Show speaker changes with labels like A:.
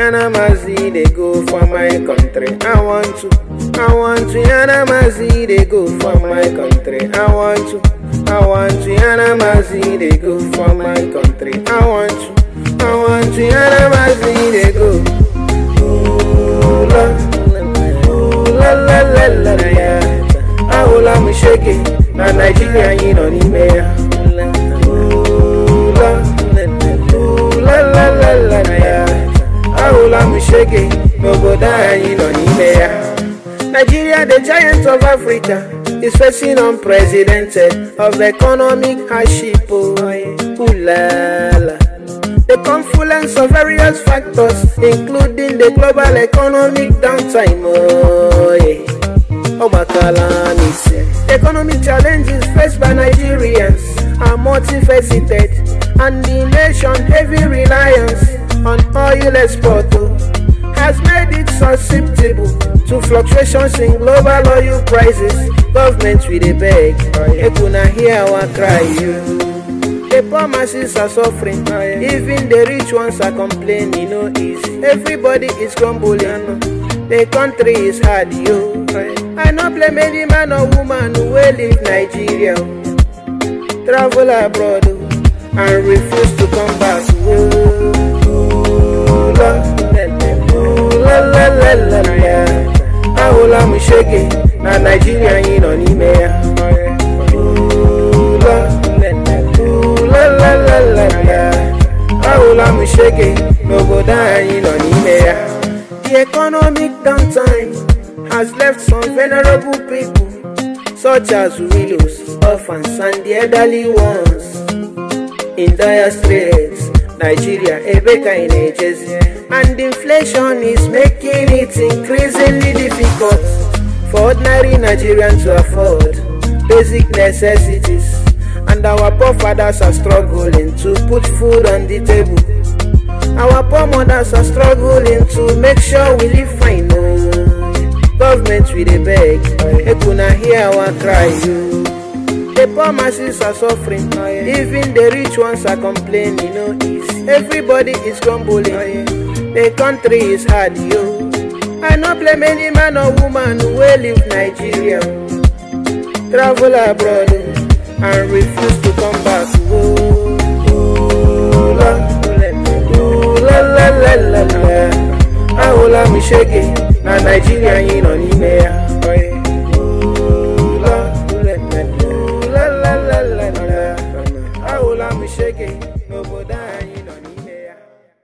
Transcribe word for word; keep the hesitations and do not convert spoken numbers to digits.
A: Yanamazi, they go for my country. I want to, I want to Yanamazi, they go for my country. I want to, I want to Yanamazi, they go for my country. I want to, I want to Yanamazi, they go. Ooh la, ooh la la la la la yeah. Ahola me shake it, na Nigeria you know ni me. Ooh la, ooh la la la la la yeah. Ahola me shake it, no go die you know ni me. Nigeria, the giant of Africa, is facing unprecedented of economic hardship. Oh, ooh la la. The confluence of various factors, including the global economic downtime. Oh, yeah. The economic challenges faced by Nigerians are multifaceted, and the nation heavy reliance on oil export has made it susceptible to fluctuations in global oil prices. Government will dey beg, ekuna hear our cry. The poor masses are suffering, even the rich ones are complaining. No easy, everybody is grumbling. The country is hard, yo. I no blame any man or woman who will leave Nigeria, travel abroad and refuse to come back. Ooh la, ooh la la la la la yeah. Ahola me shake it, na Nigeria you know ni me. Ooh la, ooh la la la la la yeah. Ahola me shake it, no go die you know ni me. The economic downtime has left some vulnerable people, such as widows, orphans, and the elderly ones, in dire straits. Nigeria, Ebeka in ages, and inflation is making it increasingly difficult for ordinary Nigerians to afford basic necessities, and our poor fathers are struggling to put food on the table. Our poor mothers are struggling to make sure we live fine. Oh. Government will dey beg, ekuna hear our cry. The poor masses are suffering, even the rich ones are complaining. No easy, everybody is grumbling. The country is hard, yo. I no blame any man or woman who will leave Nigeria, travel abroad and refuse to come back. Ooh la, ooh la la la la la. Ahola me shake it, na Nigeria you know ni me. Ooh la, ooh la la la la la. Ahola me shake it, no